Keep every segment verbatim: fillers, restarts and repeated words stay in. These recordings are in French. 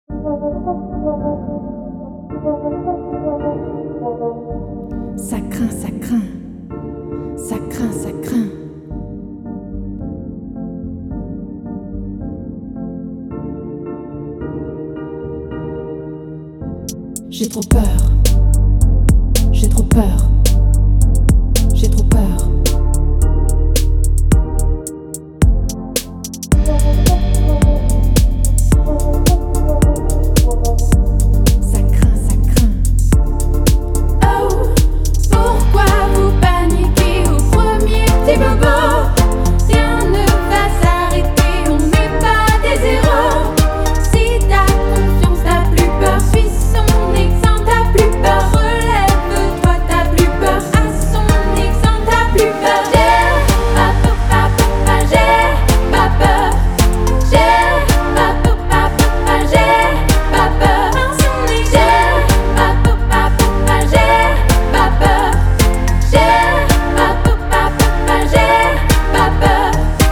Ça craint, ça craint, ça craint, ça craint. J'ai trop peur, j'ai trop peur, j'ai trop peur. Ça craint, ça craint. Oh, pourquoi vous paniquez au premier petit bobo? Rien ne va s'arrêter, on n'est pas des héros. Si t'as confiance, t'as plus peur, suis son exemple, t'as plus peur. Relève-toi, t'as plus peur, à son exemple, t'as plus peur. J'ai pas peur, pas peur, pas j'ai pas peur. J'ai pas peur, pas peur, pas j'ai pas peur. À son exemple, j'ai pas peur, pas peur, pas j'ai pas peur. J'ai pas peur, pas peur, pas j'ai pas peur.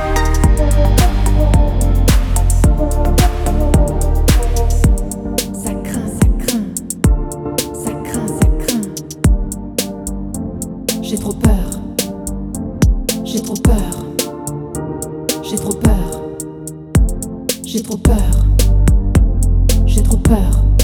Ça craint, ça craint, ça craint, ça craint. J'ai trop peur, j'ai trop peur, j'ai trop peur, j'ai trop peur, j'ai trop peur.